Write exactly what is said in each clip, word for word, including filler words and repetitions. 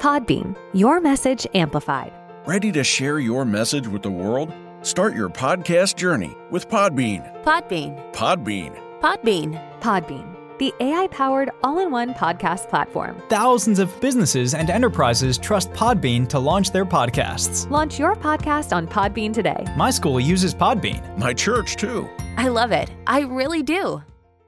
Podbean, your message amplified. Ready to share your message with the world? Start your podcast journey with Podbean. Podbean. Podbean. Podbean. Podbean, the A I-powered all-in-one podcast platform. Thousands of businesses and enterprises trust Podbean to launch their podcasts. Launch your podcast on Podbean today. My school uses Podbean. My church, too. I love it. I really do.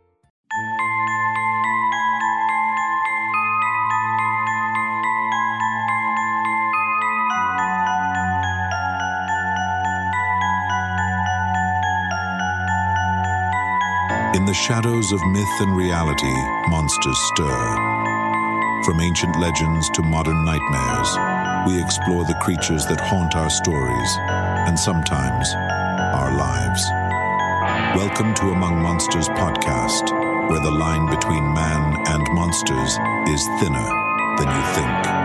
In the shadows of myth and reality, monsters stir. From ancient legends to modern nightmares, we explore the creatures that haunt our stories, and sometimes our lives. Welcome to Among Monsters podcast, where the line between man and monsters is thinner than you think.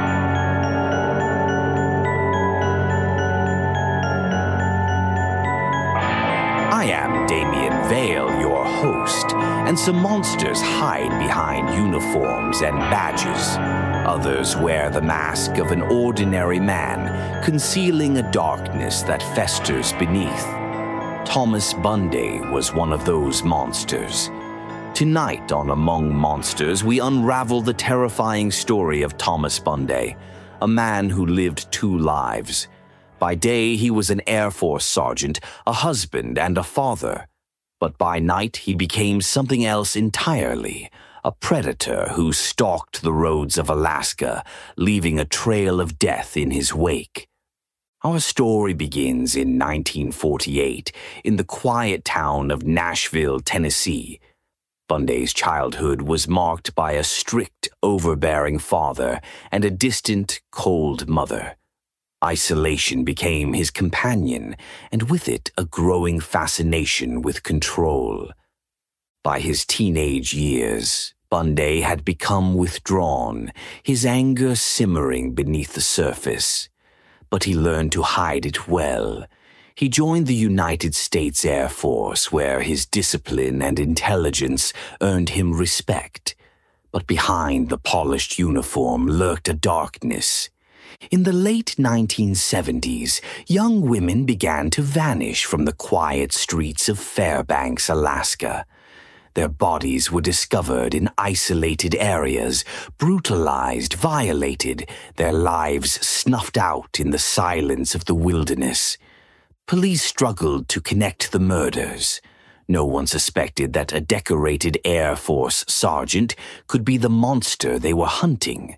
I am Damien Vale, your host, and some monsters hide behind uniforms and badges. Others wear the mask of an ordinary man, concealing a darkness that festers beneath. Thomas Bunday was one of those monsters. Tonight on Among Monsters, we unravel the terrifying story of Thomas Bunday, a man who lived two lives. By day, he was an Air Force sergeant, a husband, and a father. But by night, he became something else entirely, a predator who stalked the roads of Alaska, leaving a trail of death in his wake. Our story begins in nineteen forty-eight, in the quiet town of Nashville, Tennessee. Bunday's childhood was marked by a strict, overbearing father and a distant, cold mother. Isolation became his companion, and with it a growing fascination with control. By his teenage years, Bunday had become withdrawn, his anger simmering beneath the surface. But he learned to hide it well. He joined the United States Air Force, where his discipline and intelligence earned him respect. But behind the polished uniform lurked a darkness. In the late nineteen seventies, young women began to vanish from the quiet streets of Fairbanks, Alaska. Their bodies were discovered in isolated areas, brutalized, violated, their lives snuffed out in the silence of the wilderness. Police struggled to connect the murders. No one suspected that a decorated Air Force sergeant could be the monster they were hunting.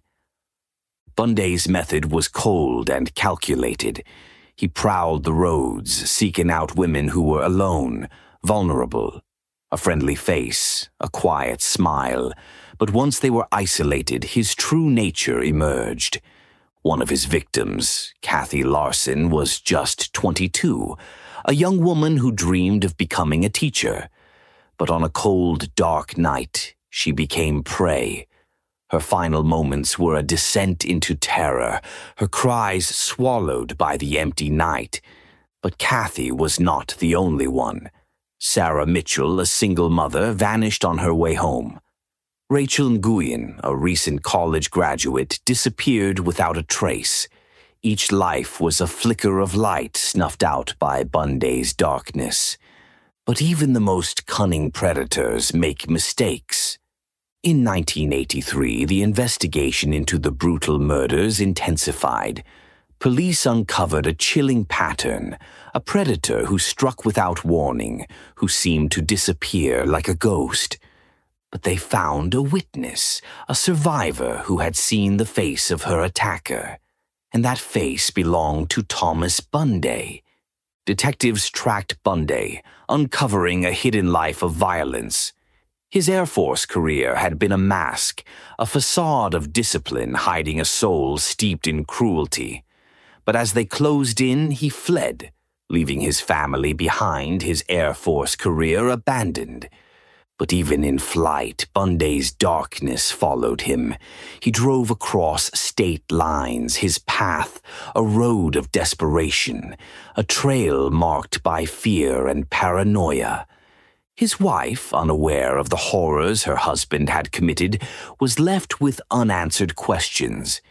Bunday's method was cold and calculated. He prowled the roads, seeking out women who were alone, vulnerable. A friendly face, a quiet smile. But once they were isolated, his true nature emerged. One of his victims, Kathy Larson, was just twenty-two, a young woman who dreamed of becoming a teacher. But on a cold, dark night, she became prey. Her final moments were a descent into terror, her cries swallowed by the empty night. But Kathy was not the only one. Sarah Mitchell, a single mother, vanished on her way home. Rachel Nguyen, a recent college graduate, disappeared without a trace. Each life was a flicker of light snuffed out by Bunday's darkness. But even the most cunning predators make mistakes. In nineteen eighty-three, the investigation into the brutal murders intensified. Police uncovered a chilling pattern, a predator who struck without warning, who seemed to disappear like a ghost. But they found a witness, a survivor who had seen the face of her attacker. And that face belonged to Thomas Bunday. Detectives tracked Bunday, uncovering a hidden life of violence. His Air Force career had been a mask, a facade of discipline hiding a soul steeped in cruelty. But as they closed in, he fled, leaving his family behind, his Air Force career abandoned. But even in flight, Bunday's darkness followed him. He drove across state lines, his path, a road of desperation, a trail marked by fear and paranoia. His wife, unaware of the horrors her husband had committed, was left with unanswered questions.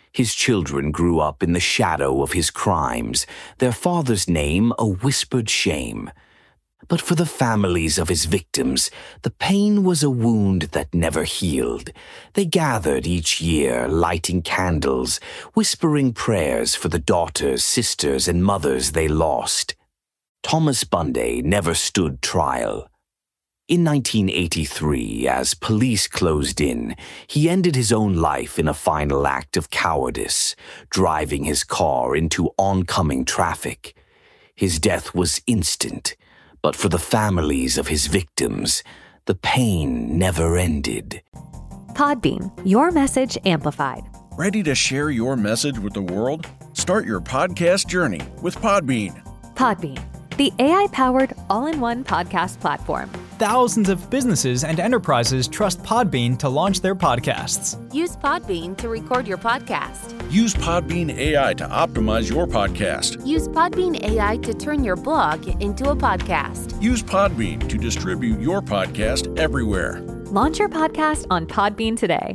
His children grew up in the shadow of his crimes, their father's name a whispered shame. But for the families of his victims, the pain was a wound that never healed. They gathered each year, lighting candles, whispering prayers for the daughters, sisters, and mothers they lost. Thomas Bunday never stood trial. In nineteen eighty-three, as police closed in, he ended his own life in a final act of cowardice, driving his car into oncoming traffic. His death was instant, but for the families of his victims, the pain never ended. Podbean, your message amplified. Ready to share your message with the world? Start your podcast journey with Podbean. Podbean, the A I-powered all-in-one podcast platform. Thousands of businesses and enterprises trust Podbean to launch their podcasts. Use Podbean to record your podcast. Use Podbean A I to optimize your podcast. Use Podbean A I to turn your blog into a podcast. Use Podbean to distribute your podcast everywhere. Launch your podcast on Podbean today.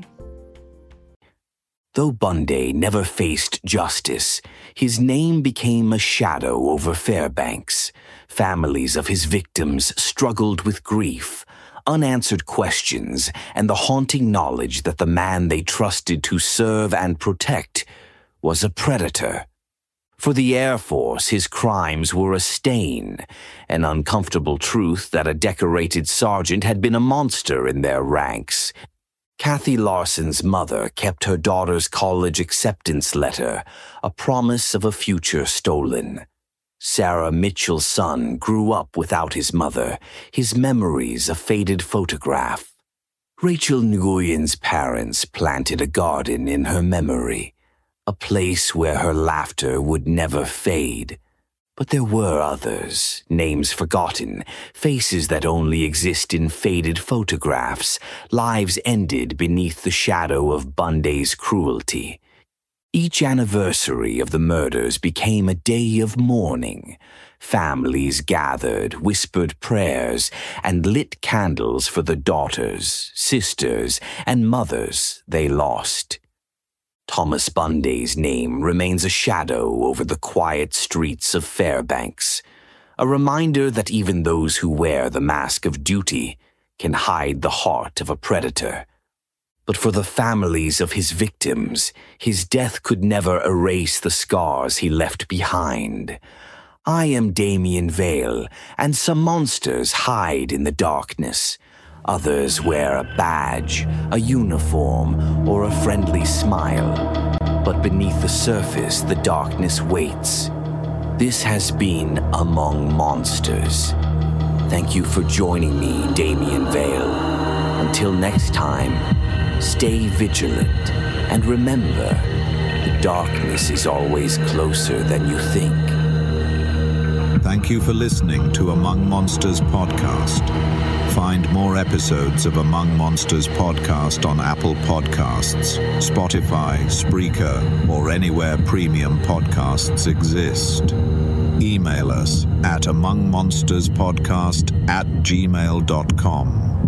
Though Bunday never faced justice, his name became a shadow over Fairbanks. Families of his victims struggled with grief, unanswered questions, and the haunting knowledge that the man they trusted to serve and protect was a predator. For the Air Force, his crimes were a stain, an uncomfortable truth that a decorated sergeant had been a monster in their ranks. Kathy Larson's mother kept her daughter's college acceptance letter, a promise of a future stolen. Sarah Mitchell's son grew up without his mother, his memories a faded photograph. Rachel Nguyen's parents planted a garden in her memory, a place where her laughter would never fade. But there were others, names forgotten, faces that only exist in faded photographs, lives ended beneath the shadow of Bunday's cruelty. Each anniversary of the murders became a day of mourning. Families gathered, whispered prayers, and lit candles for the daughters, sisters, and mothers they lost. Thomas Bunday's name remains a shadow over the quiet streets of Fairbanks, a reminder that even those who wear the mask of duty can hide the heart of a predator. But for the families of his victims, his death could never erase the scars he left behind. I am Damien Vale, and some monsters hide in the darkness. Others wear a badge, a uniform, or a friendly smile. But beneath the surface, the darkness waits. This has been Among Monsters. Thank you for joining me, Damien Vale. Until next time, stay vigilant, and remember, the darkness is always closer than you think. Thank you for listening to Among Monsters podcast. Find more episodes of Among Monsters podcast on Apple Podcasts, Spotify, Spreaker, or anywhere premium podcasts exist. Email us at amongmonsterspodcast at gmail dot com.